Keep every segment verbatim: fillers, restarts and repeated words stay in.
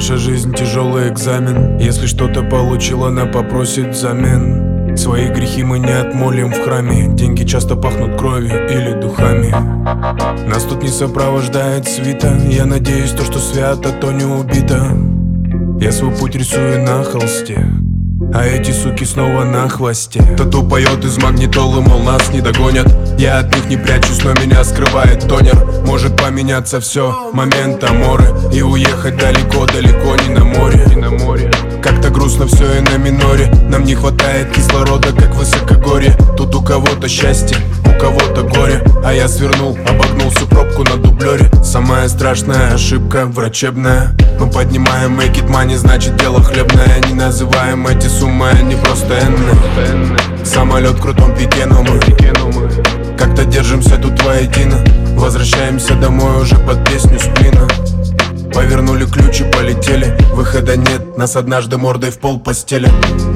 Наша жизнь тяжелый экзамен. Если что-то получил, она попросит взамен. Свои грехи мы не отмолим в храме. Деньги часто пахнут кровью или духами. Нас тут не сопровождает свита. Я надеюсь, то, что свято, то не убито. Я свой путь рисую на холсте, а эти суки снова на хвосте. Тату поет из магнитолы, мол, нас не догонят. Я от них не прячусь, но меня скрывает тонер. Может поменяться все, момент аморы, и уехать далеко-далеко, не на море, не на море. Как-то грустно все и на миноре. Нам не хватает кислорода, как в высокогорье. Тут у кого-то счастье, у кого-то горе, а я свернул, обогнул всю пробку на дублере. Самая страшная ошибка врачебная. Мы поднимаем make it money, значит дело хлебное. Не называем эти суммы, они просто энны. Самолет в крутом пике, но мы как-то держимся тут воедино. Возвращаемся домой уже под песню сплина. Повернули ключ и полетели. Выхода нет, нас однажды мордой в пол постели.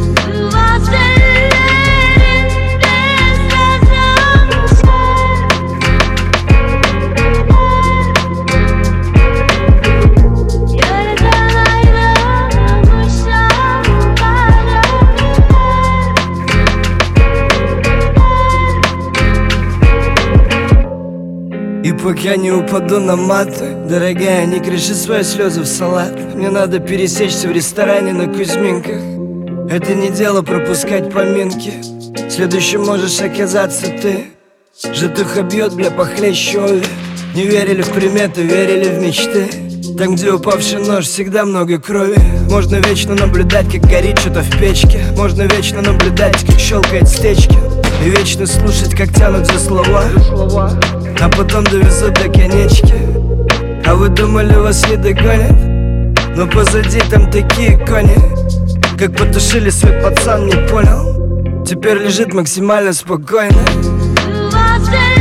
И пока не упаду на маты, дорогая, не криши свои слезы в салат. Мне надо пересечься в ресторане на Кузьминках. Это не дело пропускать поминки. Следующим можешь оказаться ты. Житуха бьет, бля, похлеще Ови. Не верили в приметы, верили в мечты. Там, где упавший нож, всегда много крови. Можно вечно наблюдать, как горит что-то в печке. Можно вечно наблюдать, как щелкает стечки. И вечно слушать, как тянут за слова, а потом довезут до конечки. А вы думали, вас не догонят? Но позади там такие кони. Как потушили свет, пацан не понял. Теперь лежит максимально спокойно.